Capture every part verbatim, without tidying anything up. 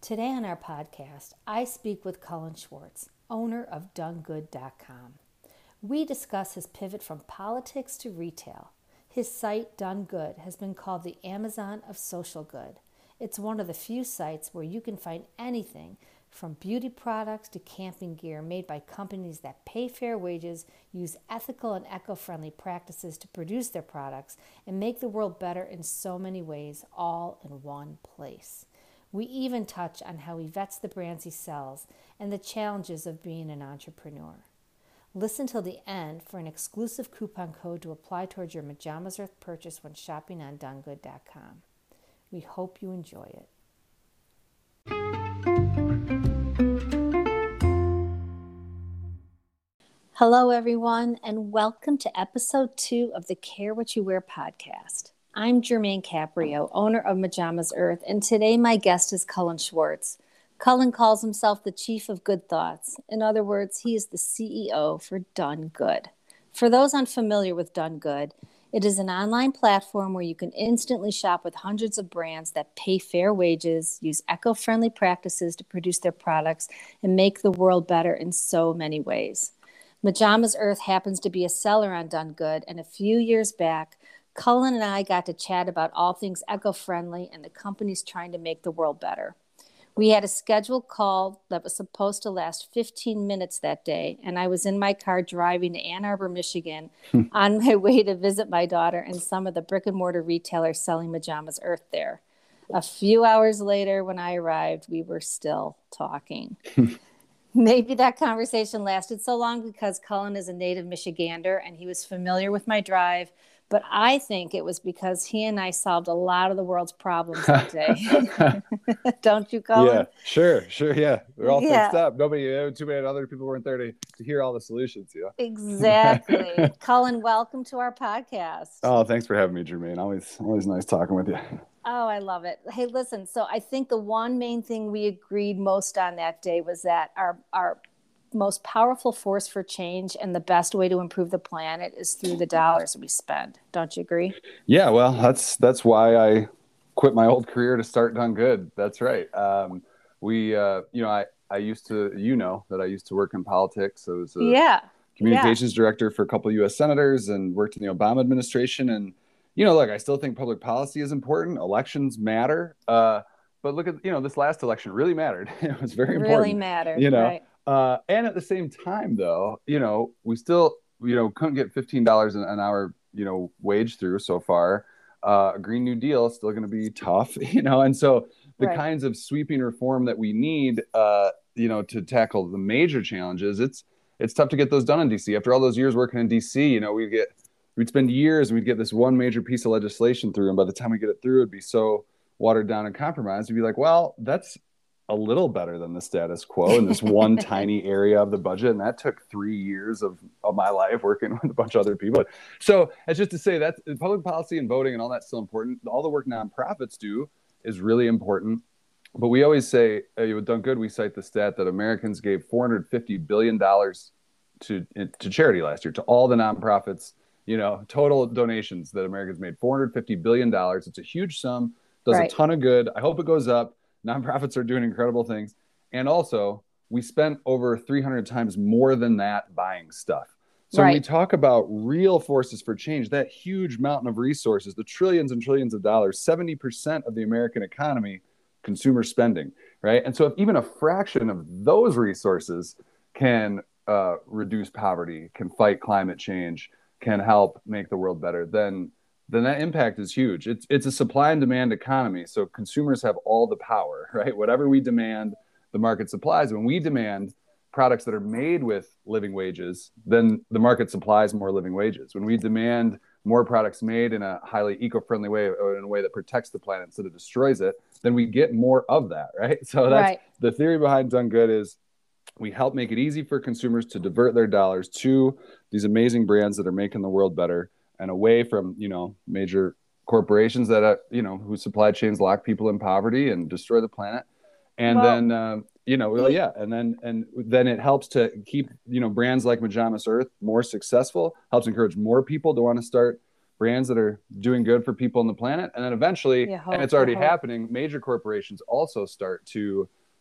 Today on our podcast, I speak with Cullen Schwartz, owner of Done Good dot com. We discuss his pivot from politics to retail. His site, Done Good, has been called the Amazon of social good. It's one of the few sites where you can find anything from beauty products to camping gear made by companies that pay fair wages, use ethical and eco-friendly practices to produce their products, and make the world better in so many ways, all in one place. We even touch on how he vets the brands he sells and the challenges of being an entrepreneur. Listen till the end for an exclusive coupon code to apply towards your Majamas Earth purchase when shopping on Done Good dot com. We hope you enjoy it. Hello, everyone, and welcome to episode two of the Care What You Wear podcast. I'm Jermaine Caprio, owner of Majamas Earth, and today my guest is Cullen Schwartz. Cullen calls himself the Chief of Good Thoughts. In other words, he is the C E O for Done Good. For those unfamiliar with Done Good, it is an online platform where you can instantly shop with hundreds of brands that pay fair wages, use eco-friendly practices to produce their products, and make the world better in so many ways. Majamas Earth happens to be a seller on Done Good, and a few years back, Cullen and I got to chat about all things eco-friendly and the companies trying to make the world better. We had a scheduled call that was supposed to last fifteen minutes that day, and I was in my car driving to Ann Arbor, Michigan, on my way to visit my daughter and some of the brick-and-mortar retailers selling Majamas Earth there. A few hours later, when I arrived, we were still talking. Maybe that conversation lasted so long because Cullen is a native Michigander and he was familiar with my drive, but I think it was because he and I solved a lot of the world's problems that day. Don't you, Cullen? Yeah, sure, sure, yeah. We're all Yeah. fixed up. Nobody, uh, too many other people weren't there to, to hear all the solutions, you know? Exactly. Cullen, welcome to our podcast. Oh, thanks for having me, Jermaine. Always, always nice talking with you. Oh, I love it. Hey, listen, so I think the one main thing we agreed most on that day was that our our most powerful force for change and the best way to improve the planet is through the dollars we spend. Don't you agree? Yeah, well, that's that's why I quit my old career to start Done Good. That's right. Um, we, uh, you know, I, I used to, you know, that I used to work in politics. I was a Yeah. communications yeah. director for a couple of U S senators and worked in the Obama administration. And, you know, look, I still think public policy is important. Elections matter. Uh, but look at, you know, this last election really mattered. It was very important. Really mattered, you know. right. Uh, and at the same time, though, you know, we still, you know, couldn't get fifteen dollars an hour, you know, wage through so far. Uh, a Green New Deal is still going to be tough, you know. And so the Right. kinds of sweeping reform that we need, uh, you know, to tackle the major challenges, it's it's tough to get those done in D C. After all those years working in D C, you know, we'd get we'd spend years and we'd get this one major piece of legislation through, and by the time we get it through, it'd be so watered down and compromised. We'd be like, well, that's a little better than the status quo in this one tiny area of the budget. And that took three years of, of my life working with a bunch of other people. So it's just to say that public policy and voting and all that's still important. All the work nonprofits do is really important. But we always say, uh, with Done Good, we cite the stat that Americans gave four hundred fifty billion dollars to, to charity last year, to all the nonprofits, you know, total donations that Americans made, four hundred fifty billion dollars. It's a huge sum, does Right. a ton of good. I hope it goes up. Nonprofits are doing incredible things. And also, we spent over three hundred times more than that buying stuff. So Right. when we talk about real forces for change, that huge mountain of resources, the trillions and trillions of dollars, seventy percent of the American economy, consumer spending, right? And so if even a fraction of those resources can uh, reduce poverty, can fight climate change, can help make the world better, then then that impact is huge. It's it's a supply and demand economy. So consumers have all the power, right? Whatever we demand, the market supplies. When we demand products that are made with living wages, then the market supplies more living wages. When we demand more products made in a highly eco-friendly way, or in a way that protects the planet instead of destroys it, then we get more of that, right? So that's Right. the theory behind Done Good is we help make it easy for consumers to divert their dollars to these amazing brands that are making the world better, and away from, you know, major corporations that, uh, you know, whose supply chains lock people in poverty and destroy the planet. And Well, then, uh, you know, well, yeah. And then, and then it helps to keep, you know, brands like Majamas Earth more successful, helps encourage more people to want to start brands that are doing good for people on the planet. And then eventually, You and hope, it's you already hope. happening, major corporations also start to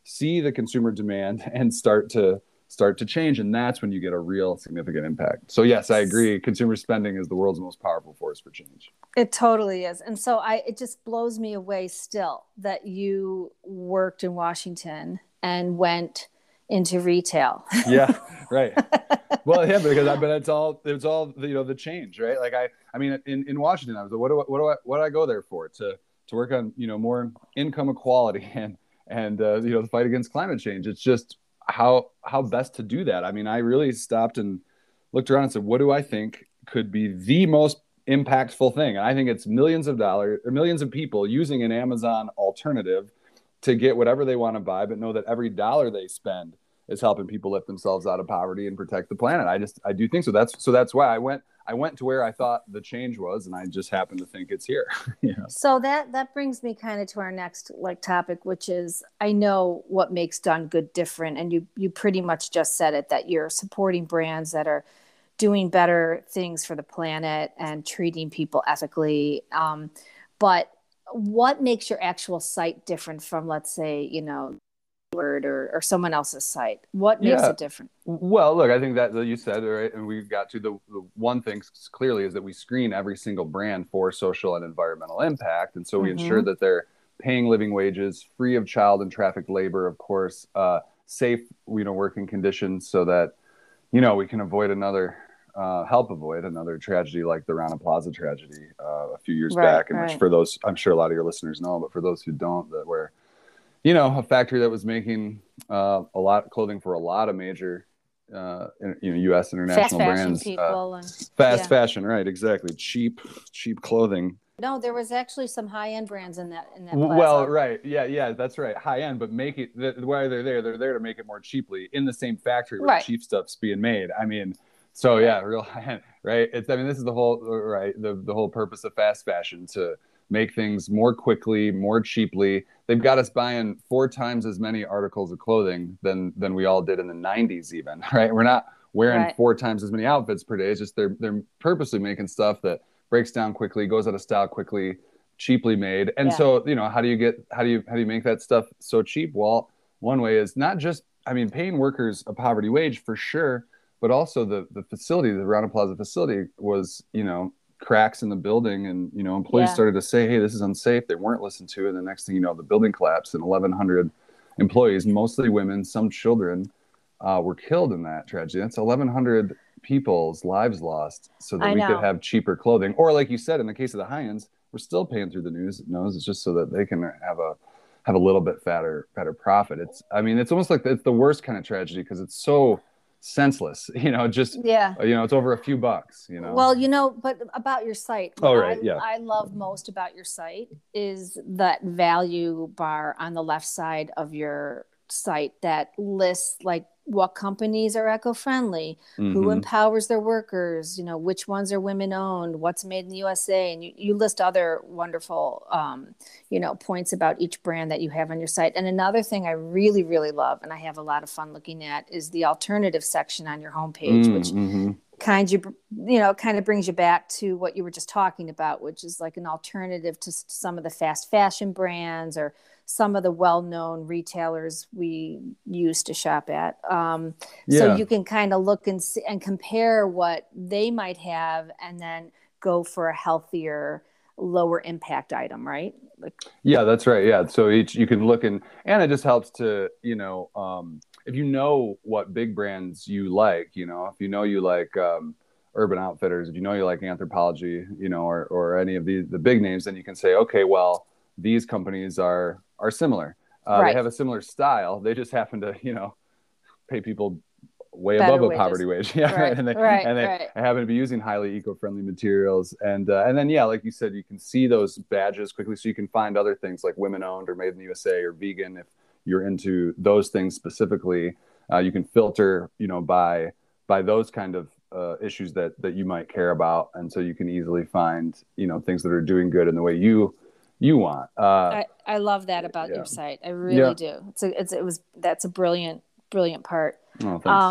see the consumer demand and start to start to change. And that's when you get a real significant impact. So yes, I agree. Consumer spending is the world's most powerful force for change. It totally is. And so I, it just blows me away still that you worked in Washington and went into retail. Yeah, right. Well, yeah, because I, but it's all, it's all, you know, the change, right? Like I, I mean, in, in Washington, I was like, what do I, what do I, what do I go there for? To, to work on, you know, more income equality and, and, uh, you know, the fight against climate change. It's just how, how best to do that. I mean, I really stopped and looked around and said, what do I think could be the most impactful thing? And I think it's millions of dollars or millions of people using an Amazon alternative to get whatever they want to buy, but know that every dollar they spend is helping people lift themselves out of poverty and protect the planet. I just, I do think so. That's, so that's why I went, I went to where I thought the change was, and I just happened to think it's here. You know? So that, that brings me kind of to our next like topic, which is, I know what makes Done Good different. And you, you pretty much just said it, that you're supporting brands that are doing better things for the planet and treating people ethically. Um, but what makes your actual site different from, let's say, you know, Word or, or someone else's site? What makes Yeah. it different? Well, look, I think that, that you said, right, and we got to the, the one thing clearly is that we screen every single brand for social and environmental impact. And so we Mm-hmm. ensure that they're paying living wages, free of child and trafficked labor, of course, uh, safe, you know, working conditions, so that, you know, we can avoid another Uh, help avoid another tragedy like the Rana Plaza tragedy uh, a few years Right, back, in right. which, for those, I'm sure a lot of your listeners know, but for those who don't, that where, you know, a factory that was making uh, a lot of clothing for a lot of major, uh, you know, U S international Fast brands, fashion people uh, and fast yeah. fashion, right? Exactly, cheap, cheap clothing. No, there was actually some high end brands in that in that W- plaza. Well, right, yeah, yeah, that's right, high end, but make it. The, why they're there? They're there to make it more cheaply in the same factory where Right. the cheap stuff's being made. I mean. So Right. yeah, real high end, right? It's, I mean, this is the whole, right, the, the whole purpose of fast fashion, to make things more quickly, more cheaply. They've got us buying four times as many articles of clothing than than we all did in the nineties even, right? We're not wearing Right. four times as many outfits per day. It's just they're they're purposely making stuff that breaks down quickly, goes out of style quickly, cheaply made. And Yeah. so, you know, how do you get, how do you, how do you make that stuff so cheap? Well, one way is not just, I mean, paying workers a poverty wage for sure, but also the the facility, the Rana Plaza facility was, you know, cracks in the building, and, you know, employees Yeah. started to say, hey, this is unsafe. They weren't listened to. And the next thing you know, the building collapsed, and eleven hundred employees, mostly women, some children, uh, were killed in that tragedy. That's eleven hundred people's lives lost so that I we know. could have cheaper clothing. Or like you said, in the case of the Hyens, we're still paying through the news nose. It's just so that they can have a, have a little bit fatter, fatter profit. It's, I mean, it's almost like it's the worst kind of tragedy because it's so senseless, you know, just, Yeah. you know, it's over a few bucks, you know? Well, you know, but about your site, Oh, what right, I, yeah. I love most about your site is that value bar on the left side of your site that lists like what companies are eco-friendly, Mhm. who empowers their workers, you know, which ones are women owned, what's made in the U S A. And you, you list other wonderful, um, you know, points about each brand that you have on your site. And another thing I really, really love, and I have a lot of fun looking at, is the alternative section on your homepage, Mm, which mhm. kind of, you know, kind of brings you back to what you were just talking about, which is like an alternative to s- some of the fast fashion brands or some of the well-known retailers we used to shop at. Um, So Yeah. you can kind of look and see, and compare what they might have, and then go for a healthier, lower impact item, right? Like, Yeah, that's right. Yeah. So each, you can look, and, and it just helps to, you know, um, if you know what big brands you like, you know, if you know you like um, Urban Outfitters, if you know you like Anthropologie, you know, or, or any of the, the big names, then you can say, okay, well, these companies are, are similar. Uh, They right. have a similar style. They just happen to, you know, pay people way Better above a wages. poverty wage. Yeah, right. Right, And they right, and they right. happen to be using highly eco-friendly materials. And uh, and then yeah, like you said, you can see those badges quickly, so you can find other things like women owned or made in the U S A or vegan if you're into those things specifically. Uh, you can filter, you know, by by those kind of uh, issues that that you might care about, and so you can easily find, you know, things that are doing good in the way you you want. Uh, I, I love that about yeah. your site. I Yeah. really do. It's a, it's, it was, that's a brilliant, brilliant part. Oh, thanks. Um,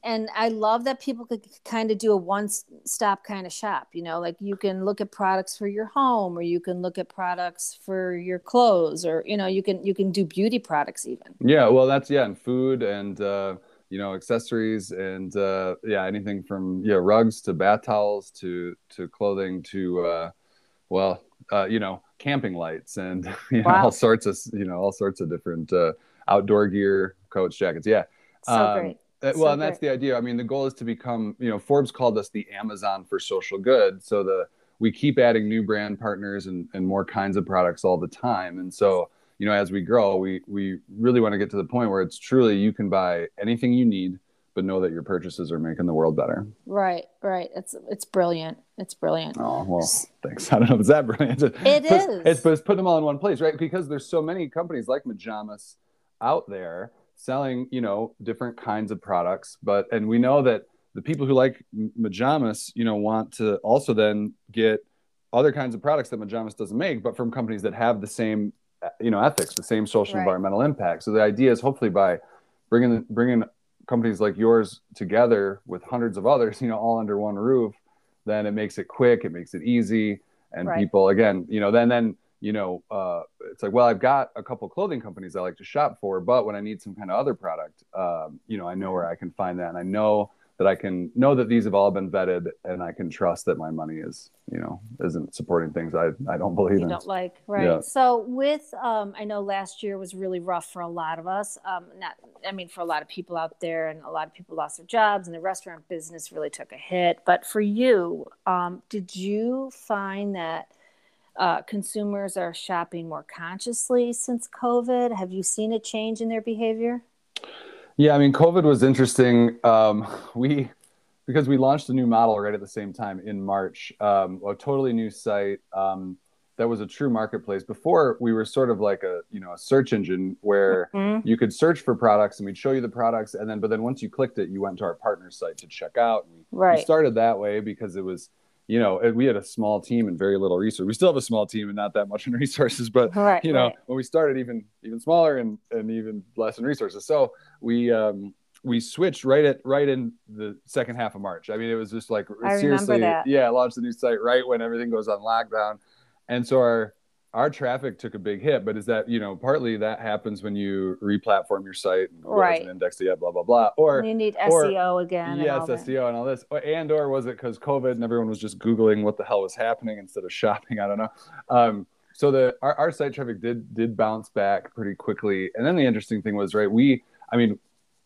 and I love that people could kind of do a one-stop kind of shop, you know, like you can look at products for your home, or you can look at products for your clothes, or, you know, you can, you can do beauty products even. Yeah, well, that's yeah, and food and uh, you know, accessories and uh, yeah, anything from yeah, rugs to bath towels to to clothing to uh, well, uh, you know, camping lights and you know, all Wow. sorts of you know, all sorts of different uh, outdoor gear, coats, jackets. Yeah. So Um, great. uh, well, So and that's great. the idea. I mean, the goal is to become, you know, Forbes called us the Amazon for social good. So the we keep adding new brand partners and, and more kinds of products all the time. And so, you know, as we grow, we we really want to get to the point where it's truly you can buy anything you need, but know that your purchases are making the world better. Right, right. It's it's brilliant. It's brilliant. Oh, well, thanks. I don't know if it's that brilliant. It It's, it's, is. it's putting them all in one place, right? Because there's so many companies like Majamas out there selling, you know, different kinds of products. But, and we know that the people who like Majamas, you know, want to also then get other kinds of products that Majamas doesn't make, but from companies that have the same, you know, ethics, the same social Right. environmental impact. So the idea is hopefully by bringing, bringing companies like yours together with hundreds of others, you know, all under one roof, then it makes it quick, it makes it easy, and Right. people again, you know, then then you know, uh, it's like, well, I've got a couple clothing companies I like to shop for, but when I need some kind of other product, um, you know, I know where I can find that, and I know that I can know that these have all been vetted, and I can trust that my money is, you know, isn't supporting things I I don't believe You in. don't like, right? Yeah. So with, um, I know last year was really rough for a lot of us. Um, not, I mean, for a lot of people out there, and a lot of people lost their jobs, and the restaurant business really took a hit. But for you, um, did you find that uh, consumers are shopping more consciously since COVID? Have you seen a change in their behavior? Yeah, I mean, COVID was interesting. Um, we because we launched a new model right at the same time in March, um, a totally new site um, that was a true marketplace. Before we were sort of like a you know a search engine where Mm-hmm. you could search for products and we'd show you the products, and then but then once you clicked it, you went to our partner site to check out. And we we Right. started that way because it was you know we had a small team and very little resource. We still have a small team and not that much in resources, but Right. you know Right. when we started, even even smaller and and even less in resources. So we um, we switched right at right in the second half of March. I mean, it was just like I remember seriously, that. yeah, launched the new site right when everything goes on lockdown, and so our our traffic took a big hit. But is that you know partly that happens when you replatform your site and Google hasn't Right. indexed it yet, blah blah blah, or You need or S E O again and all yes, that. S E O and all this, and or was it because COVID and everyone was just Googling what the hell was happening instead of shopping? I don't know. Um, so the our, our site traffic did did bounce back pretty quickly, and then the interesting thing was right we. I mean,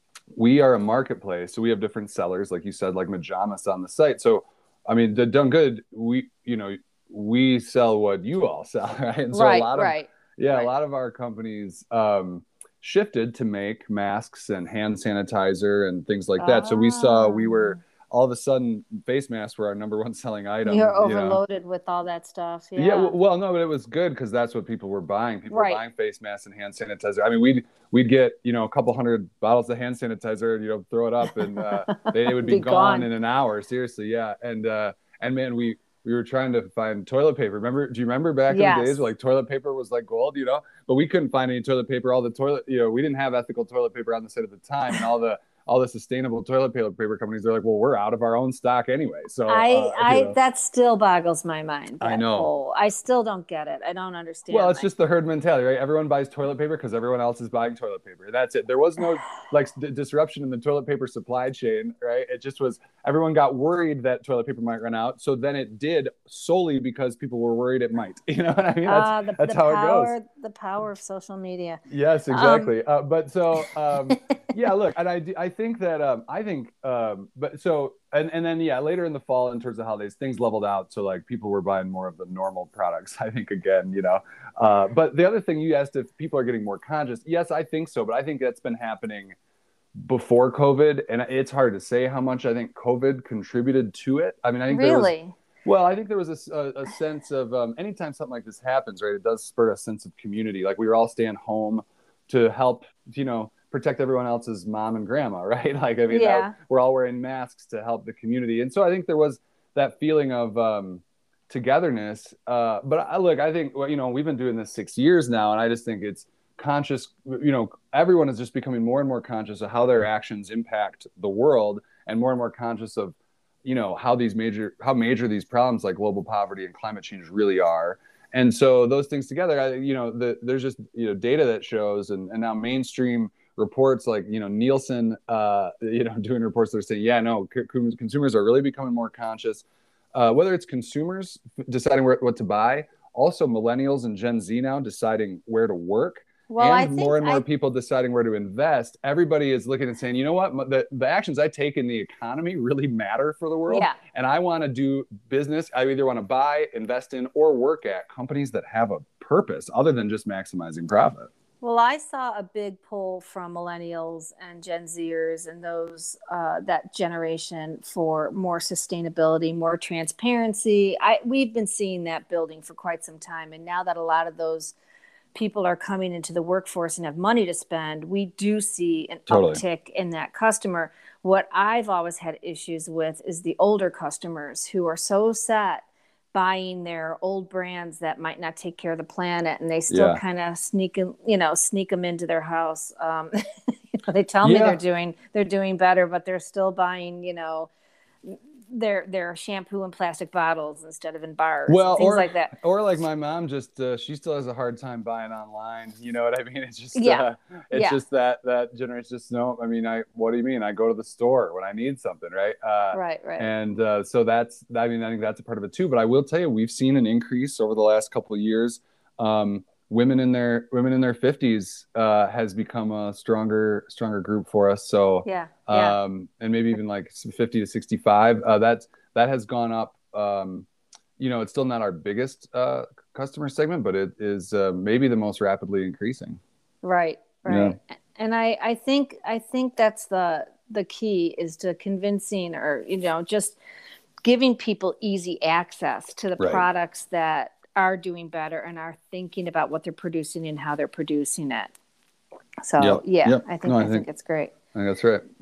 we are a marketplace, so we have different sellers, like you said, like Majamas on the site. So, I mean, the done good, we, you know, we sell what you all sell, right? And so a Right. lot of, Right. yeah, a Right. lot of our companies um, shifted to make masks and hand sanitizer and things like that. So we saw we were Ah. all of a sudden face masks were our number one selling You're item, you know. overloaded with all that stuff. Yeah, Yeah. well, no, but it was good because that's what people were buying. People were Right. buying face masks and hand sanitizer. I mean, we'd we'd get you know a couple hundred bottles of hand sanitizer, you know, throw it up, and uh, they, it would be Be gone gone. in an hour. Seriously, yeah. And uh, and man, we we were trying to find toilet paper. Remember? Do you remember back in the days where Yes. like toilet paper was like gold, you know? But we couldn't find any toilet paper. All the toilet, you know, we didn't have ethical toilet paper on the site at the time, and all the all the sustainable toilet paper companies, they're like, well, we're out of our own stock anyway. So, I uh, you I know, that still boggles my mind. I That know. whole I still don't get it. I don't Well, understand. it's Like, just the herd mentality, right? Everyone buys toilet paper because everyone else is buying toilet paper. That's it. There was no like d- disruption in the toilet paper supply chain, right? It just was everyone got worried that toilet paper might run out. So then it did solely because people were worried it might. You know what I mean? That's uh the that's the how it goes. power the power of social media. Yes, Um exactly. Uh, but so, um, yeah, look, and I, do- I think that, um, I think, um, but so, and, and then, yeah, later in the fall, in terms of holidays, things leveled out. So, like, people were buying more of the normal products, I think, again, you know. Uh, but the other thing you asked if people are getting more conscious, yes, I think so. But I think that's been happening before COVID. And it's hard to say how much I think COVID contributed to it. I mean, I think there was really. well, I think there was a, a, a sense of um, anytime something like this happens, right? It does spur a sense of community. Like we were all staying home to help, you know, protect everyone else's mom and grandma, right? Like I mean, that, Yeah. we're all wearing masks to help the community, and so I think there was that feeling of um, togetherness. Uh, but I, look, I think well, you know, we've been doing this six years now, and I just think it's conscious. You know, everyone is just becoming more and more conscious of how their actions impact the world. and more and more conscious of, you know, how these major, how major these problems like global poverty and climate change really are. And so those things together, I, you know, the, there's just, you know, data that shows, and, and now mainstream reports like, you know, Nielsen, uh, you know, doing reports that are saying, yeah, no, c- consumers are really becoming more conscious, uh, whether it's consumers deciding where, what to buy, also millennials and Gen Z now deciding where to work, Well, I and more think and more I people deciding where to invest. Everybody is looking and saying, you know what, the, the actions I take in the economy really matter for the world. yeah. And I want to do business. I either want to buy, invest in, or work at companies that have a purpose other than just maximizing profit. Well, I saw a big pull from millennials and Gen Zers and those uh, that generation for more sustainability, more transparency. I we've been seeing that building for quite some time, and now that a lot of those people are coming into the workforce and have money to spend, we do see an Totally. uptick in that customer. What I've always had issues with is the older customers who are so set buying their old brands that might not take care of the planet, and they still Yeah. kind of sneak, in- you know, sneak them into their house. Um, you know, they tell me Yeah. they're doing they're doing better, but they're still buying, you know, their their shampoo in plastic bottles instead of in bars, Well, and things or like that. or like my mom, just uh, she still has a hard time buying online. You know what I mean? It's just Yeah, uh, it's yeah, just that that generation. Just no. I mean, I what do you mean? I go to the store when I need something, right? Uh, right, right. and uh, so that's I mean I think that's a part of it too. But I will tell you, we've seen an increase over the last couple of years. Um, women in their women in their fifties uh, has become a stronger stronger group for us. So Yeah, yeah. um, and maybe even like fifty to sixty-five. Uh, that's that has gone up. Um, you know, it's still not our biggest uh, customer segment, but it is uh, maybe the most rapidly increasing. Right, Yeah. right. And I, I think I think that's the the key is to convincing, or you know, just giving people easy access to the Right. products that are doing better and are thinking about what they're producing and how they're producing it. So Yep. yeah, Yep. I think No, I I think think it's great. I think that's right.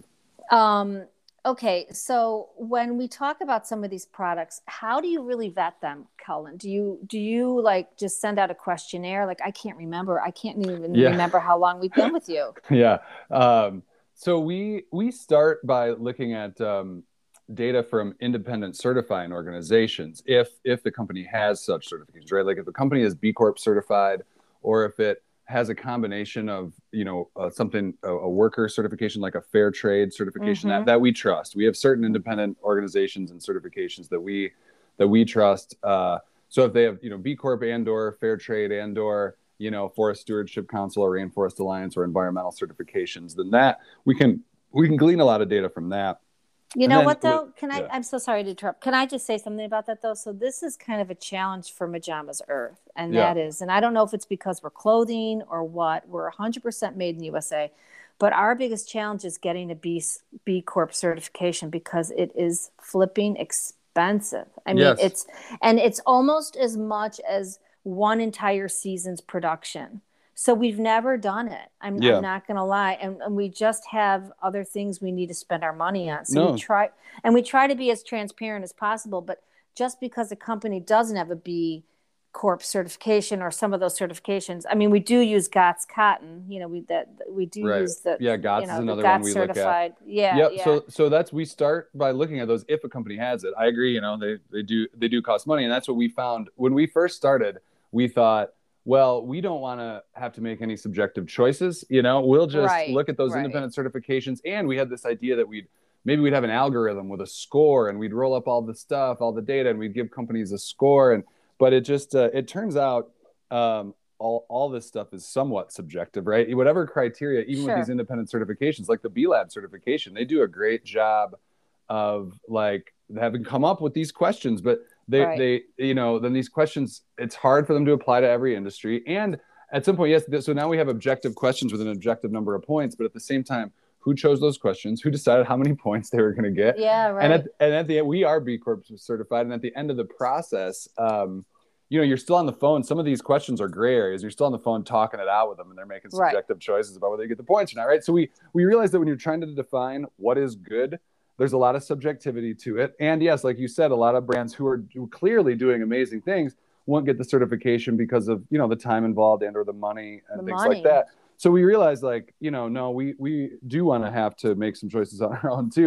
Um, okay, so when we talk about some of these products, how do you really vet them, Cullen? Do you do you like just send out a questionnaire? Like I can't remember. I can't even Yeah. remember how long we've been with you. Yeah. Um, so we we start by looking at um, data from independent certifying organizations, if if the company has such certifications, right? Like if the company is B Corp certified, or if it has a combination of, you know, uh, something a, a worker certification like a fair trade certification that Mm-hmm. that we trust. We have certain independent organizations and certifications that we that we trust. Uh, so if they have, you know, B Corp and or fair trade and or, you know, Forest Stewardship Council or Rainforest Alliance or environmental certifications, then that we can we can glean a lot of data from that. You And know then what with, though? Can I? yeah, I'm so sorry to interrupt. Can I just say something about that though? So this is kind of a challenge for Majamas Earth, and yeah, that is, and I don't know if it's because we're clothing or what. We're one hundred percent made in the U S A, but our biggest challenge is getting a B B Corp certification because it is flipping expensive. I mean, yes, it's and it's almost as much as one entire season's production. So we've never done it. I'm I'm yeah, not going to lie, and, and we just have other things we need to spend our money on. So we no, try, and we try to be as transparent as possible. But just because a company doesn't have a B Corp certification or some of those certifications, I mean, we do use GOTS cotton. You know, we that we do right, use the yeah, you GOTS is know the another one GOTS we look at. certified. Yeah, Yep. yeah, So so that's we start by looking at those if a company has it. I agree, you know, they they do they do cost money, and that's what we found when we first started. We thought, well, we don't want to have to make any subjective choices, you know. We'll just right, look at those right. independent certifications, and we had this idea that we'd maybe we'd have an algorithm with a score, and we'd roll up all the stuff, all the data, and we'd give companies a score. And but it just uh, it turns out um, all, all this stuff is somewhat subjective, right? Whatever criteria, even with these Sure. independent certifications, like the B Lab certification, they do a great job of like having come up with these questions, but they, Right. they, you know, then these questions, it's hard for them to apply to every industry. And at some point, yes, so now we have objective questions with an objective number of points, but at the same time, who chose those questions? Who decided how many points they were going to get? Yeah, And right. at, and at the end, we are B Corp certified. And at the end of the process, um, you know, you're still on the phone. Some of these questions are gray areas. You're still on the phone talking it out with them, and they're making Right. subjective choices about whether you get the points or not, right? So we we realize that when you're trying to define what is good, there's a lot of subjectivity to it. And yes, like you said, a lot of brands who are clearly doing amazing things won't get the certification because of, you know, the time involved and or the money and The things like money. that. So we realized, like, you know, no, we we do want to have to make some choices on our own too.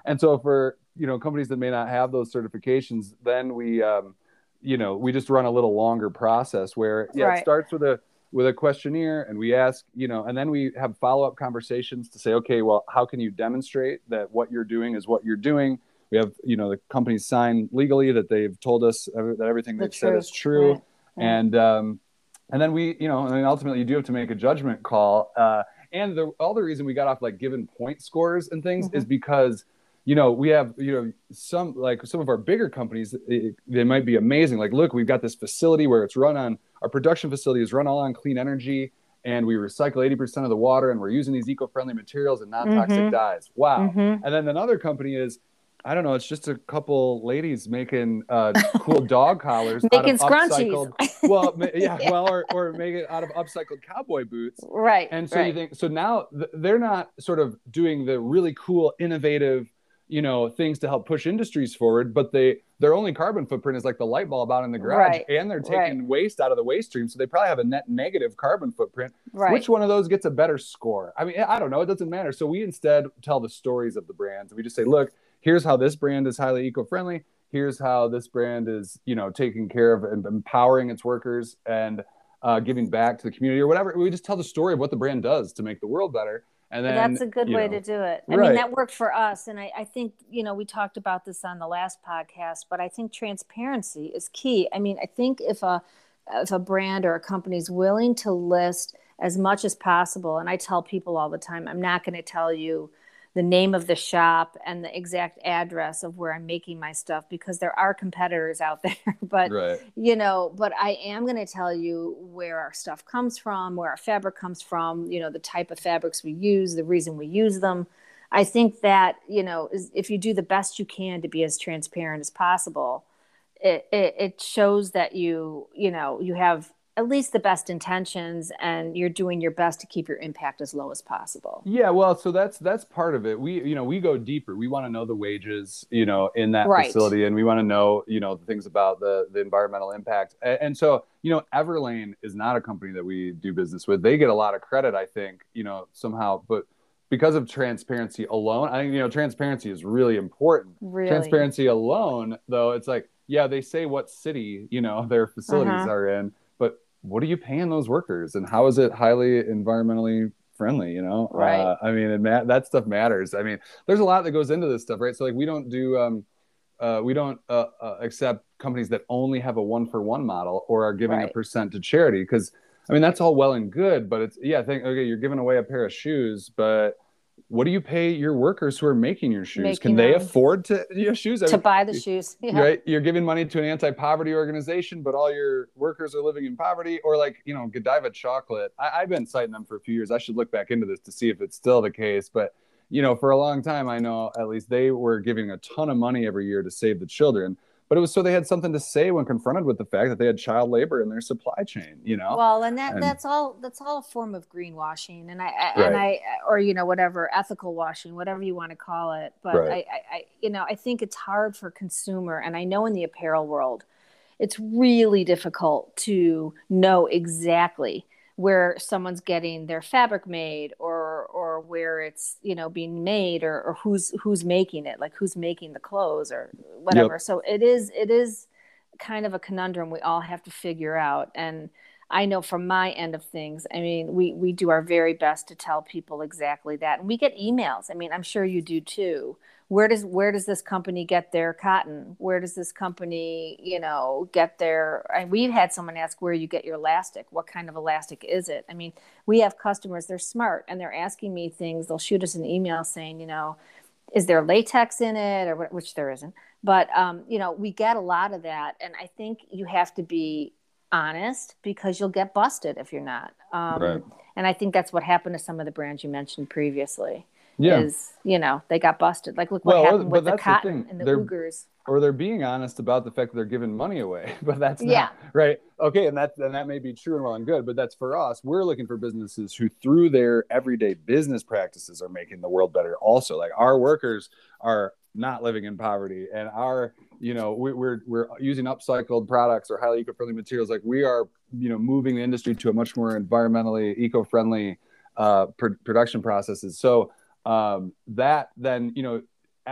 And so for, you know, companies that may not have those certifications, then we, um, you know, we just run a little longer process where, yeah, Right. it starts with a, with a questionnaire, and we ask, you know, and then we have follow-up conversations to say, okay, well, how can you demonstrate that what you're doing is what you're doing? We have, you know, the companies sign legally that they've told us that everything The they've said is truth. true. Right. Right. And, um, and then we, you know, and then ultimately you do have to make a judgment call. Uh, and the all the reason we got off like given point scores and things Mm-hmm. is because, you know, we have, you know, some like some of our bigger companies, it, they might be amazing. Like, look, we've got this facility where it's run on, our production facility is run all on clean energy, and we recycle eighty percent of the water, and we're using these eco-friendly materials and non-toxic Mm-hmm. dyes. Wow. Mm-hmm. And then another company is, I don't know, it's just a couple ladies making uh, cool dog collars Making out of scrunchies. upcycled, well, yeah, yeah, well, or, or make it out of upcycled cowboy boots. Right. And so right. you think, so now th- they're not sort of doing the really cool, innovative, you know, things to help push industries forward, but they, their only carbon footprint is like the light bulb out in the garage, Right. and they're taking right. waste out of the waste stream. So they probably have a net negative carbon footprint. Right. Which one of those gets a better score? I mean, I don't know. It doesn't matter. So we instead tell the stories of the brands. We just say, look, here's how this brand is highly eco-friendly. Here's how this brand is, you know, taking care of and empowering its workers and uh, giving back to the community or whatever. We just tell the story of what the brand does to make the world better. And then that's a good way know, to do it. I right. mean, that worked for us. And I, I think, you know, we talked about this on the last podcast, but I think transparency is key. I mean, I think if a, if a brand or a company is willing to list as much as possible, and I tell people all the time, I'm not going to tell you the name of the shop and the exact address of where I'm making my stuff, because there are competitors out there. But, right. you know, but I am going to tell you where our stuff comes from, where our fabric comes from, you know, the type of fabrics we use, the reason we use them. I think that, you know, is, if you do the best you can to be as transparent as possible, it, it, it shows that you, you know, you have at least the best intentions, and you're doing your best to keep your impact as low as possible. Yeah, well, so that's that's part of it. We, you know, we go deeper. We want to know the wages, you know, in that right. facility, and we want to know, you know, the things about the the environmental impact. And, and so, you know, Everlane is not a company that we do business with. They get a lot of credit, I think, you know, somehow, but because of transparency alone, I think, you know, transparency is really important. Really? Transparency alone, though, it's like, yeah, they say what city, you know, their facilities uh-huh. are in, but what are you paying those workers, and how is it highly environmentally friendly? You know, right? Uh, I mean, it ma- that stuff matters. I mean, there's a lot that goes into this stuff, right? So like, we don't do, um, uh, we don't uh, uh, accept companies that only have a one for one model or are giving right. a percent to charity, because I mean, that's all well and good, but it's yeah, think okay, you're giving away a pair of shoes, but what do you pay your workers who are making your shoes? Making Can they them. afford to you know, shoes? I to mean, buy the shoes? Yeah. Right? You're giving money to an anti-poverty organization, but all your workers are living in poverty. Or like, you know, Godiva chocolate. I, I've been citing them for a few years. I should look back into this to see if it's still the case. But, you know, for a long time, I know at least they were giving a ton of money every year to save the children. But it was so they had something to say when confronted with the fact that they had child labor in their supply chain, you know? Well, and that and, that's all that's all a form of greenwashing, and I, I right. and I or you know whatever ethical washing, whatever you want to call it. But right. I, I, I you know I think it's hard for consumer, and I know in the apparel world, it's really difficult to know exactly where someone's getting their fabric made, or or where it's, you know, being made, or, or who's who's making it, like who's making the clothes or whatever. Yep. So it is it is kind of a conundrum we all have to figure out. And I know from my end of things, I mean, we we do our very best to tell people exactly that. And we get emails. I mean, I'm sure you do too. Where does where does this company get their cotton? Where does this company, you know, get their, and we've had someone ask where you get your elastic. What kind of elastic is it? I mean, we have customers, they're smart, and they're asking me things. They'll shoot us an email saying, you know, is there latex in it, or which there isn't. But, um, you know, we get a lot of that. And I think you have to be honest, because you'll get busted if you're not. Um, right. And I think that's what happened to some of the brands you mentioned previously. Yeah. Is, you know, they got busted. Like, look what well, happened but with the cotton the and the they're, Uyghurs. Or they're being honest about the fact that they're giving money away, but that's not yeah. right. Okay, and that and that may be true and well and good, but that's for us. We're looking for businesses who, through their everyday business practices, are making the world better. Also, like, our workers are not living in poverty, and our, you know, we, we're we're using upcycled products or highly eco-friendly materials. Like, we are, you know, moving the industry to a much more environmentally eco-friendly uh, pr- production processes. So um, that then, you know.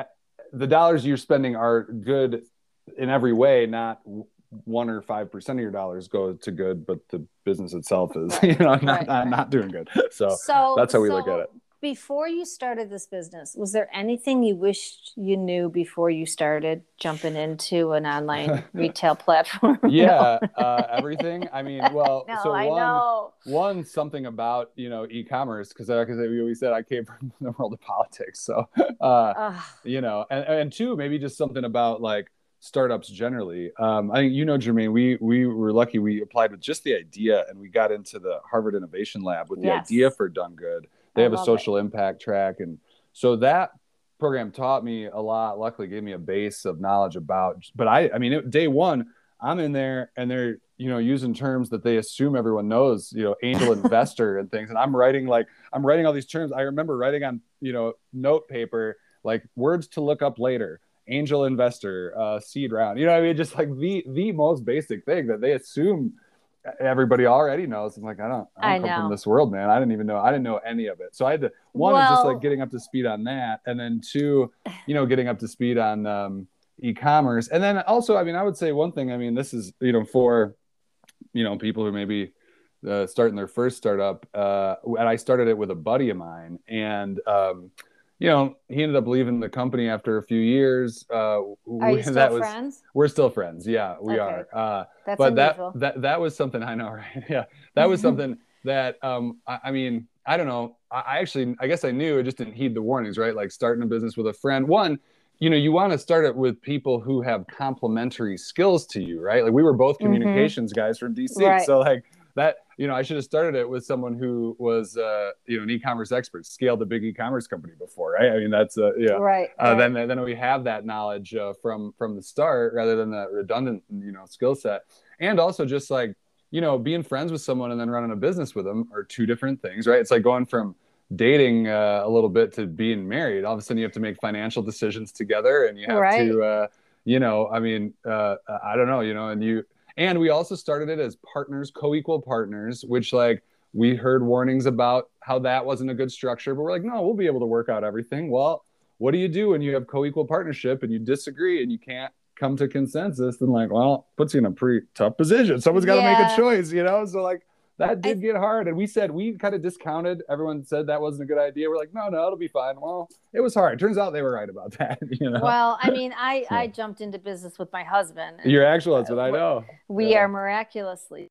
the dollars you're spending are good in every way, not one or five percent of your dollars go to good, but the business itself is, right, you know, not, right, not, right. not doing good. So, so that's how we so look at it. Before you started this business, was there anything you wished you knew before you started jumping into an online retail platform? Yeah, no. uh, everything. I mean, well, no, so I one, know. one something about, you know, e-commerce, because like we always said, I came from the world of politics. So, uh, you know, and, and two, maybe just something about like startups generally. Um, I think, you know, Jermaine, we, we were lucky. We applied with just the idea and we got into the Harvard Innovation Lab with the yes. idea for Done Good. They have a social it. impact track. And so that program taught me a lot, luckily gave me a base of knowledge about, but I, I mean, it, day one, I'm in there and they're, you know, using terms that they assume everyone knows, you know, angel investor and things. And I'm writing like, I'm writing all these terms. I remember writing on, you know, note paper, like words to look up later, angel investor, uh, seed round, you know what I mean? Just like the, the most basic thing that they assume everybody already knows. I'm like, I don't, I don't I come know. from this world, man. I didn't even know, I didn't know any of it. So I had to, one well, is just like getting up to speed on that. And then two, you know, getting up to speed on um, e-commerce. And then also, I mean, I would say one thing, I mean, this is, you know, for, you know, people who maybe uh, starting their first startup. Uh, and I started it with a buddy of mine and, um, you know, he ended up leaving the company after a few years. Uh, are you still that was, friends? We're still friends. Yeah, we okay. are. Uh, That's but unusual. that, that, that was something I know, right? Yeah. That was something that, um, I, I mean, I don't know. I, I actually, I guess I knew, I just didn't heed the warnings, right? Like starting a business with a friend. One, you know, you want to start it with people who have complementary skills to you, right? Like we were both communications mm-hmm. guys from D C. Right. So like, that, you know, I should have started it with someone who was, uh, you know, an e-commerce expert, scaled a big e-commerce company before, right? I mean, that's, uh, yeah. Right. Uh, right. Then, then we have that knowledge uh, from from the start rather than the redundant, you know, skill set. And also just like, you know, being friends with someone and then running a business with them are two different things, right? It's like going from dating uh, a little bit to being married. All of a sudden you have to make financial decisions together and you have right. to, uh, you know, I mean, uh, I don't know, you know, and you, And we also started it as partners, co-equal partners, which like we heard warnings about how that wasn't a good structure, but we're like, no, we'll be able to work out everything. Well, what do you do when you have co-equal partnership and you disagree and you can't come to consensus? Then like, well, puts you in a pretty tough position. Someone's got to yeah. make a choice, you know? So like that did I, get hard. And we said, we kind of discounted. Everyone said that wasn't a good idea. We're like, no, no, it'll be fine. Well, it was hard. Turns out they were right about that. You know? Well, I mean, I, yeah. I jumped into business with my husband. You're actual, that's what I know. We yeah. are miraculously,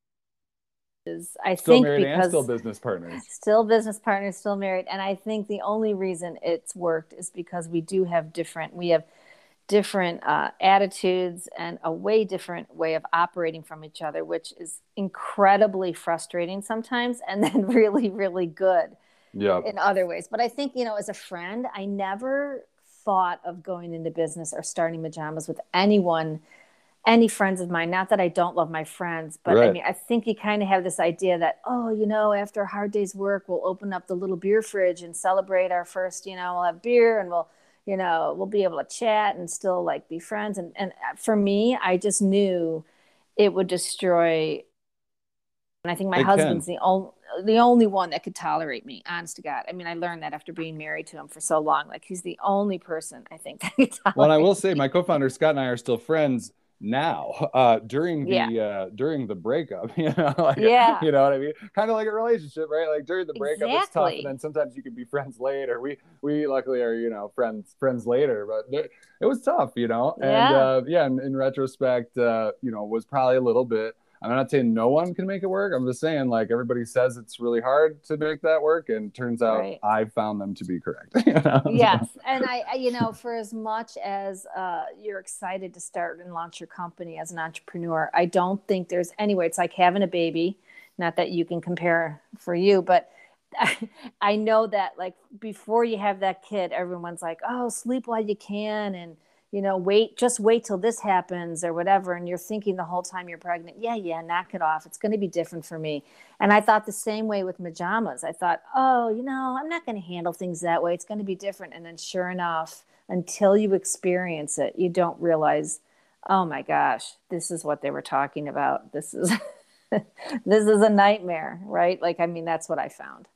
is I still think married because and still business partners. Still business partners, still married. And I think the only reason it's worked is because we do have different, we have different uh, attitudes and a way different way of operating from each other, which is incredibly frustrating sometimes and then really, really good yeah. in other ways. But I think, you know, as a friend, I never thought of going into business or starting Majamas with anyone, any friends of mine. Not that I don't love my friends, but right. I mean, I think you kind of have this idea that, oh, you know, after a hard day's work, we'll open up the little beer fridge and celebrate our first, you know, we'll have beer and we'll, you know, we'll be able to chat and still like be friends. And, and for me, I just knew it would destroy. And I think my it husband's can. the only, the only one that could tolerate me, honest to God. I mean, I learned that after being married to him for so long. Like he's the only person I think that could tolerate Well, and I will me. say my co-founder, Scott, and I are still friends now. Uh, during the yeah. uh, during the breakup, you know, like, yeah, you know what I mean? Kind of like a relationship, right? Like during the breakup, exactly. it's tough, and then sometimes you can be friends later. We we luckily are, you know, friends friends later, but there, it was tough, you know. Yeah. And uh, yeah, in, in retrospect, uh, you know, was probably a little bit. I'm not saying no one can make it work. I'm just saying, like, everybody says it's really hard to make that work, and turns out right. I found them to be correct. You know? Yes, and I, I, you know, for as much as uh, you're excited to start and launch your company as an entrepreneur, I don't think there's any way. It's like having a baby. Not that you can compare for you, but I, I know that, like, before you have that kid, everyone's like, "Oh, sleep while you can," and you know, wait, just wait till this happens or whatever. And you're thinking the whole time you're pregnant, yeah, yeah, knock it off. It's going to be different for me. And I thought the same way with Majamas. I thought, oh, you know, I'm not going to handle things that way. It's going to be different. And then sure enough, until you experience it, you don't realize, oh my gosh, this is what they were talking about. This is, this is a nightmare, right? Like, I mean, that's what I found.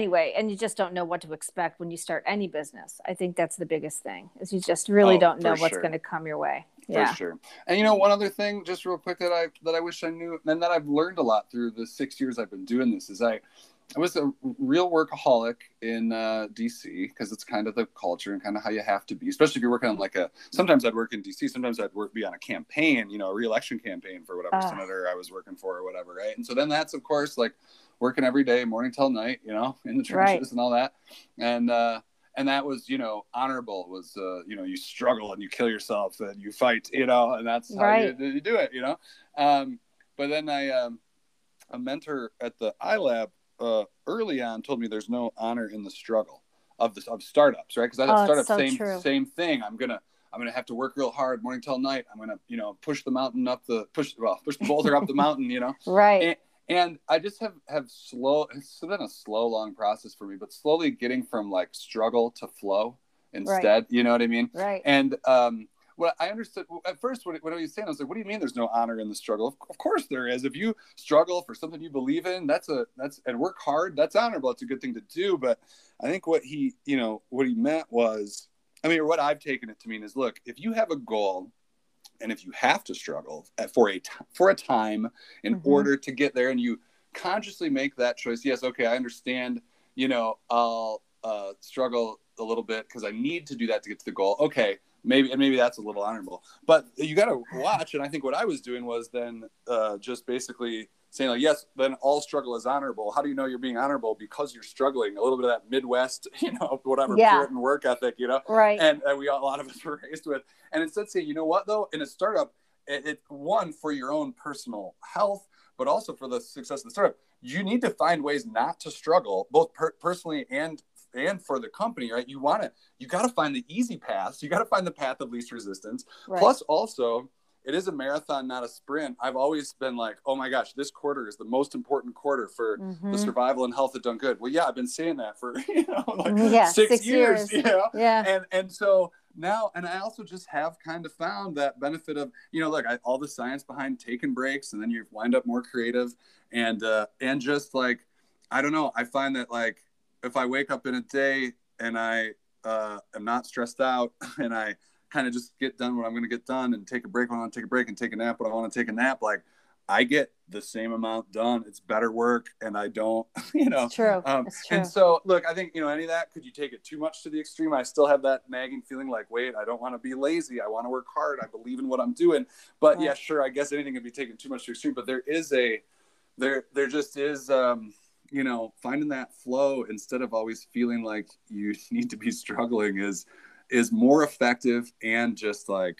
anyway, and you just don't know what to expect when you start any business. I think that's the biggest thing, is you just really oh, don't know what's sure. going to come your way. Yeah. For sure. And you know, one other thing, just real quick, that I that I wish I knew, and that I've learned a lot through the six years I've been doing this, is I I was a real workaholic in uh, D C, because it's kind of the culture and kind of how you have to be, especially if you're working on like a, sometimes I'd work in D C, sometimes I'd work, be on a campaign, you know, a re-election campaign for whatever uh. senator I was working for or whatever, right? And so then that's, of course, like working every day, morning till night, you know, in the trenches right. and all that. And, uh, and that was, you know, honorable was, uh, you know, you struggle and you kill yourself and you fight, you know, and that's how right. you, you do it, you know? Um, but then I, um, a mentor at the iLab, uh, early on told me there's no honor in the struggle of the, of startups, right? Cause I thought oh, startups, so same, true. same thing. I'm going to, I'm going to have to work real hard morning till night. I'm going to, you know, push the mountain up the push, well, push the boulder up the mountain, you know? Right. And, And I just have, have slow, it's been a slow, long process for me, but slowly getting from like struggle to flow instead, right. you know what I mean? Right. And um, what I understood at first, what, what I was saying, I was like, what do you mean there's no honor in the struggle? Of, of course there is. If you struggle for something you believe in, that's a, that's, and work hard, that's honorable. It's a good thing to do. But I think what he, you know, what he meant was, I mean, or what I've taken it to mean is, look, if you have a goal, and if you have to struggle for a t- for a time in mm-hmm. order to get there, and you consciously make that choice, yes, okay, I understand, you know, I'll uh, struggle a little bit because I need to do that to get to the goal. Okay, maybe, and maybe that's a little honorable. But you got to watch, and I think what I was doing was then uh, just basically saying, like, yes, then all struggle is honorable. How do you know you're being honorable? Because you're struggling. A little bit of that Midwest, you know, whatever, yeah. Puritan work ethic, you know? Right. And uh, we a lot of us were raised with. And instead saying, you know what, though, in a startup, it, it one, for your own personal health, but also for the success of the startup, you need to find ways not to struggle, both per- personally and and for the company, right? You want to, you got to find the easy paths. You got to find the path of least resistance. Right. Plus also, it is a marathon, not a sprint. I've always been like, oh my gosh, this quarter is the most important quarter for mm-hmm. the survival and health of Done Good. Well, yeah, I've been saying that for, you know, like yeah, six, six years, years. you know? Yeah. And, and so now, and I also just have kind of found that benefit of, you know, look, I, all the science behind taking breaks, and then you wind up more creative, and, uh, and just like, I don't know, I find that like, if I wake up in a day and I, uh, am not stressed out, and I kind of just get done what I'm going to get done, and take a break when I want to take a break, and take a nap when I want to take a nap, like I get the same amount done. It's better work, and I don't, you know. It's true. Um, it's true. And so, look, I think, you know, any of that, could you take it too much to the extreme? I still have that nagging feeling like, wait, I don't want to be lazy. I want to work hard. I believe in what I'm doing. But right. yeah, sure, I guess anything can be taken too much to the extreme. But there is a, there, there just is, um, you know, finding that flow instead of always feeling like you need to be struggling is, is more effective, and just like,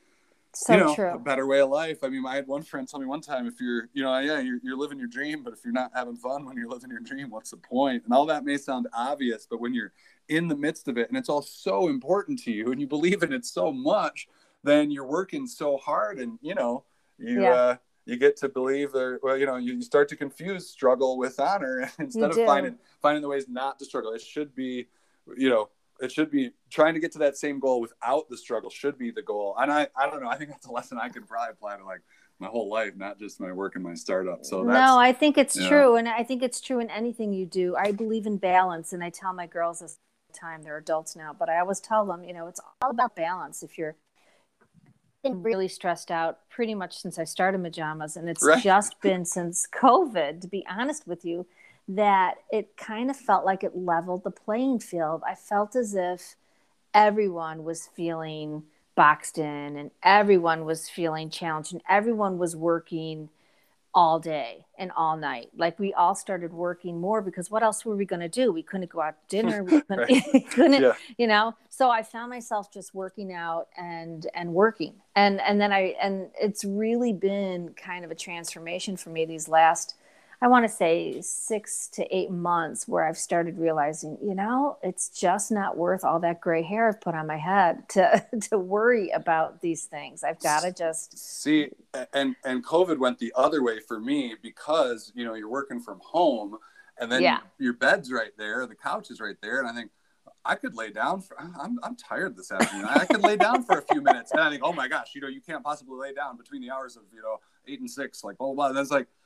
so you know, true. A better way of life. I mean, I had one friend tell me one time, if you're, you know, yeah, you're, you're living your dream, but if you're not having fun when you're living your dream, what's the point? And all that may sound obvious, but when you're in the midst of it and it's all so important to you and you believe in it so much, then you're working so hard, and, you know, you, yeah. uh, you get to believe there, well, you know, you, you start to confuse struggle with honor instead of finding, finding the ways not to struggle. It should be, you know, it should be trying to get to that same goal without the struggle should be the goal. And I, I don't know. I think that's a lesson I could probably apply to like my whole life, not just my work and my startup. So that's, no, I think it's yeah. true. And I think it's true in anything you do. I believe in balance. And I tell my girls this all the time, they're adults now, but I always tell them, you know, it's all about balance. If you're been really stressed out pretty much since I started Majamas, and it's right. just been since COVID, to be honest with you, that it kind of felt like it leveled the playing field. I felt as if everyone was feeling boxed in, and everyone was feeling challenged, and everyone was working all day and all night. Like we all started working more, because what else were we going to do? We couldn't go out to dinner. We couldn't, right. we couldn't yeah. you know, so I found myself just working out and, and working. And, and then I, and it's really been kind of a transformation for me these last, I want to say six to eight months where I've started realizing, you know, it's just not worth all that gray hair I've put on my head to to worry about these things. I've got to just see. And and COVID went the other way for me, because, you know, you're working from home, and then yeah. your bed's right there, the couch is right there, and I think I could lay down. For, I'm I'm tired this afternoon. I could lay down for a few minutes, and I think, oh my gosh, you know, you can't possibly lay down between the hours of, you know, eight and six, like blah blah blah. And that's like,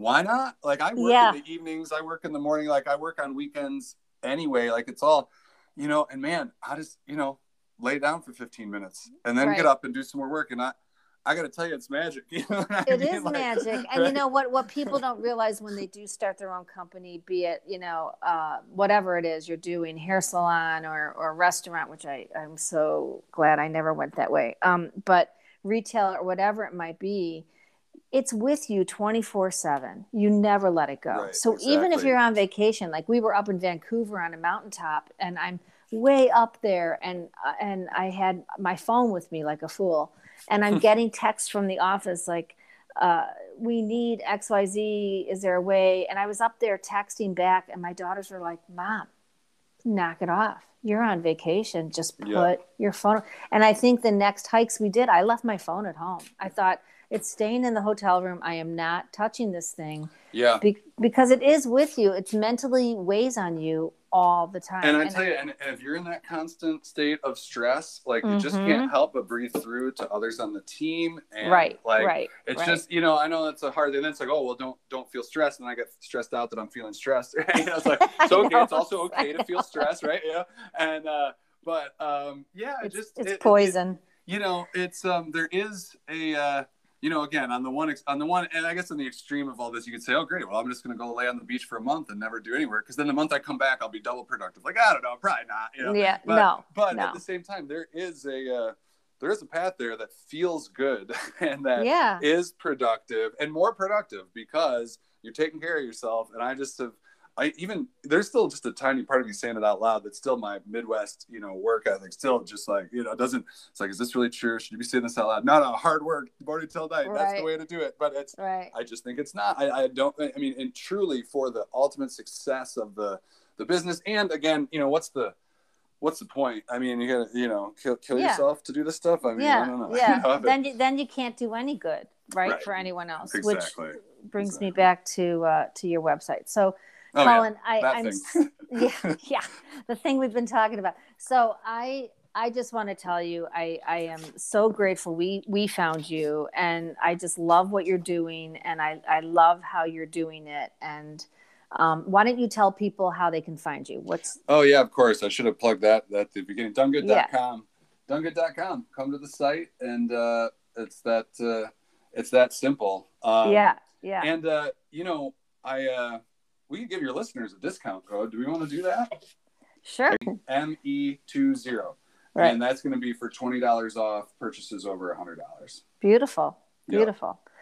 why not? Like I work Yeah. in the evenings, I work in the morning, like I work on weekends anyway. Like it's all, you know, and man, I just, you know, lay down for fifteen minutes and then Right. get up and do some more work. And I, I got to tell you, it's magic. You know what I It mean? is Like, magic. And right? you know what, what people don't realize when they do start their own company, be it, you know, uh, whatever it is you're doing, hair salon or, or restaurant, which I, I'm so glad I never went that way. Um, but retail or whatever it might be, it's with you twenty-four seven. You never let it go. Right, So even if exactly. you're on vacation, like we were up in Vancouver on a mountaintop and I'm way up there and, uh, and I had my phone with me like a fool. And I'm getting texts from the office like, uh, we need X Y Z. Is there a way? And I was up there texting back, and my daughters were like, Mom, knock it off. You're on vacation. Just put Yeah. your phone. And I think the next hikes we did, I left my phone at home. I thought, it's staying in the hotel room. I am not touching this thing. Yeah. Be- because it is with you. It's mentally weighs on you all the time. And I And tell you, and, and if you're in that constant state of stress, like you just Mhm. can't help but breathe through to others on the team. And Right, like, right, it's right. just, you know, I know that's a hard thing. Then it's like, oh, well, don't, don't feel stressed. And I get stressed out that I'm feeling stressed. Right? You know, it's like, it's okay. know. It's also okay to feel stressed. Right. Yeah. And, uh, but, um, yeah, it It's, just, it's it, poison. It, you know, it's, um, there is a, uh, you know, again, on the one, on the one, and I guess on the extreme of all this, you could say, oh, great. Well, I'm just going to go lay on the beach for a month and never do any work. Cause then the month I come back, I'll be double productive. Like, I don't know, probably not, you know? Yeah, but, no, but no. at the same time, there is a, uh, there is a path there that feels good and that Yeah. is productive and more productive because you're taking care of yourself. And I just have, I even, there's still just a tiny part of me saying it out loud. That's still my Midwest, you know, work ethic. Still just like, you know, it doesn't, it's like, is this really true? Should you be saying this out loud? No, no, hard work, morning till night. Right. That's the way to do it. But it's, Right. I just think it's not, I, I don't, I mean, and truly for the ultimate success of the, the business. And again, you know, what's the, what's the point? I mean, you gotta, you know, kill, kill Yeah. yourself to do this stuff. I mean, yeah, I don't know. yeah. You know, then you then you can't do any good, right, Right. for anyone else. Exactly. Which brings Exactly. me back to uh, to your website. So, Oh, Colin, yeah. I, That I'm thing. yeah, yeah, the thing we've been talking about. So I I just want to tell you, I I am so grateful we we found you, and I just love what you're doing, and I I love how you're doing it, and. Um, why don't you tell people how they can find you? What's Oh yeah, of course. I should have plugged that at the beginning. done good dot com. Yeah. done good dot com. Come to the site, and uh, it's that uh, it's that simple. Um, yeah, yeah. And uh, you know, I uh, we can give your listeners a discount code. Do we want to do that? Sure. M E two zero, Right. and that's going to be for twenty dollars off purchases over a hundred dollars. Beautiful, beautiful. Yep.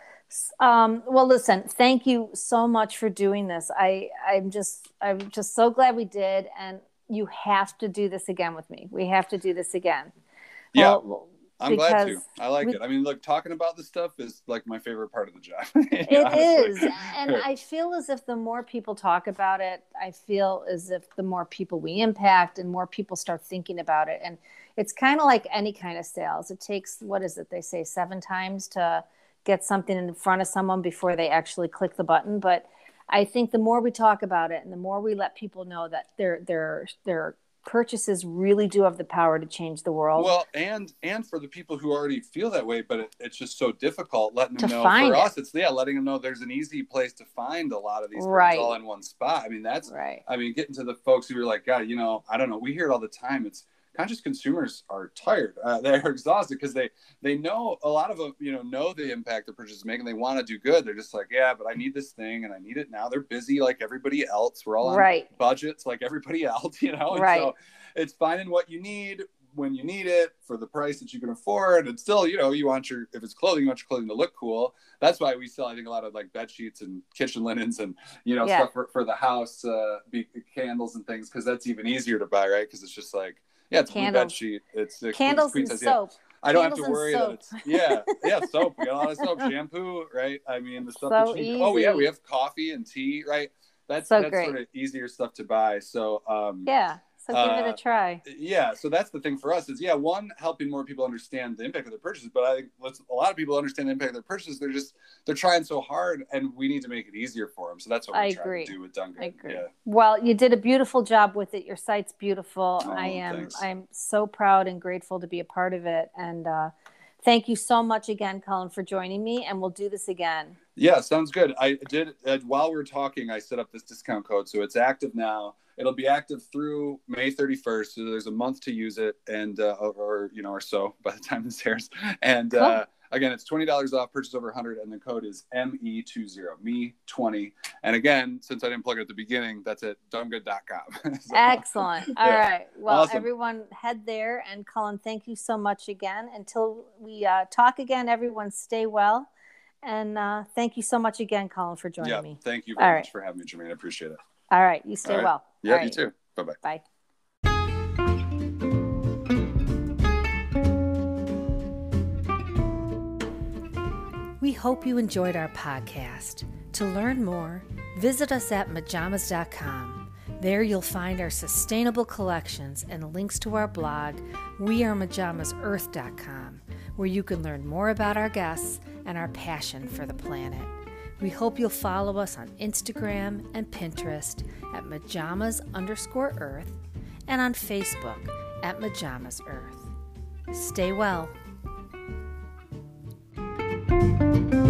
Um, well, listen, thank you so much for doing this. I, I'm just, I'm just so glad we did. And you have to do this again with me. We have to do this again. Yeah. Well, I'm glad to. I like we, it. I mean, look, talking about this stuff is like my favorite part of the job. It honestly. is. And I feel as if the more people talk about it, I feel as if the more people we impact and more people start thinking about it. And it's kind of like any kind of sales. It takes, what is it? They say seven times to get something in front of someone before they actually click the button. But I think the more we talk about it and the more we let people know that their their their purchases really do have the power to change the world. Well, and and for the people who already feel that way, but it, it's just so difficult letting them to know. Find for it. us, it's yeah, letting them know there's an easy place to find a lot of these right. things all in one spot. I mean, that's right. I mean, getting to the folks who are like, God, you know, I don't know. We hear it all the time. It's conscious consumers are tired. Uh, they're exhausted because they they know a lot of them, you know, know the impact their purchases make and they want to do good. They're just like, yeah, but I need this thing and I need it now. They're busy like everybody else. We're all on right. budgets like everybody else, you know. And right. so it's finding what you need when you need it for the price that you can afford. And still, you know, you want your, if it's clothing, you want your clothing to look cool. That's why we sell, I think, a lot of like bed sheets and kitchen linens and, you know, yeah. stuff for, for the house, uh, be, candles and things. Cause that's even easier to buy, right? Cause it's just like, yeah, it's candles. a blue bed sheet. It's uh, candles and says, soap. Yeah. I don't Candles have to worry that it's, yeah, yeah, soap. We got a lot of soap, shampoo, right? I mean, the stuff so that you easy. Oh, yeah, we have coffee and tea, right? That's, so that's great. sort of easier stuff to buy. So, um, yeah. So give uh, it a try. Yeah. So that's the thing for us is, yeah, one, helping more people understand the impact of their purchases. But I think a lot of people understand the impact of their purchases. They're just, they're trying so hard and we need to make it easier for them. So that's what we're I trying agree. to do with Done Good. I agree. Yeah. Well, you did a beautiful job with it. Your site's beautiful. Oh, I am, thanks. I'm so proud and grateful to be a part of it. And uh, thank you so much again, Colin, for joining me. And we'll do this again. Yeah, sounds good. I did, uh, while we're talking, I set up this discount code. So it's active now. It'll be active through May thirty-first. So there's a month to use it, and uh, or, you know, or so by the time this airs. And cool. uh, again, it's twenty dollars off purchase over one hundred, and the code is M E twenty, me twenty. And again, since I didn't plug it at the beginning, that's at dumb good dot com. So, excellent. All yeah. right. Well, awesome. Everyone head there. And Cullen, thank you so much again. Until we uh, talk again, everyone stay well. And uh, thank you so much again, Cullen, for joining yeah, me. Thank you very All much right. for having me, Jermaine. I appreciate it. All right. You stay right. well. Yeah, right. you too. Bye-bye. Bye. We hope you enjoyed our podcast. To learn more, visit us at majamas dot com. There you'll find our sustainable collections and links to our blog, we are majamas earth dot com, where you can learn more about our guests and our passion for the planet. We hope you'll follow us on Instagram and Pinterest at majamas underscore earth and on Facebook at majamas earth. Stay well.